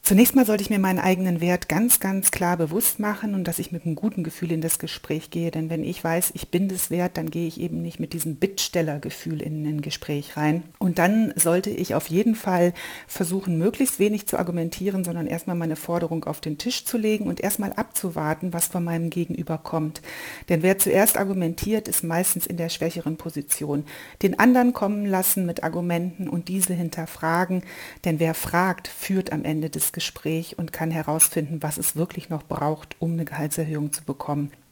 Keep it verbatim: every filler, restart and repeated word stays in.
Zunächst mal sollte ich mir meinen eigenen Wert ganz, ganz klar bewusst machen und dass ich mit einem guten Gefühl in das Gespräch gehe. Denn wenn ich weiß, ich bin das wert, dann gehe ich eben nicht mit diesem Bittstellergefühl in ein Gespräch rein. Und dann sollte ich auf jeden Fall versuchen, möglichst wenig zu argumentieren, sondern erstmal meine Forderung auf den Tisch zu legen und erstmal abzuwarten, was von meinem Gegenüber kommt. Denn wer zuerst argumentiert, ist meistens in der schwächeren Position. Den anderen kommen lassen mit Argumenten und diese hinterfragen. Denn wer fragt, führt am Ende des Gespräch und kann herausfinden, was es wirklich noch braucht, um eine Gehaltserhöhung zu bekommen.